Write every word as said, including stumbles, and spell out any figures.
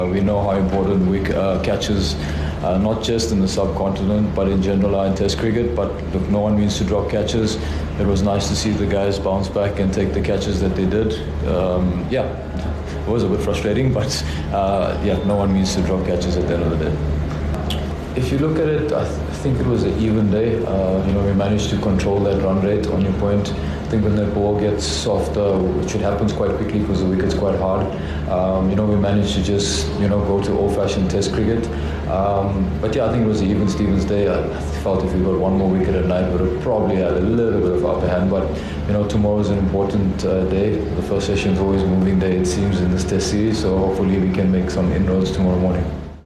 We know how important wick, uh, catches, uh, not just in the subcontinent, but in general are in Test cricket. But look, no one means to drop catches. It was nice to see the guys bounce back and take the catches that they did. Um, yeah, it was a bit frustrating, but uh, yeah, no one means to drop catches at the end of the day. If you look at it, I, th- I think it was an even day. Uh, you know, we managed to control that run rate. On your point, I think when that ball gets softer, which it happens quite quickly because the wicket's quite hard, um, you know, we managed to just, you know, go to old-fashioned Test cricket. Um, but yeah, I think it was an even Stevens day. I, I felt if we got one more wicket at night, we would have probably had a little bit of upper hand. But you know, tomorrow is an important uh, day. The first session is always a moving day, it seems, in this Test series. So hopefully we can make some inroads tomorrow morning.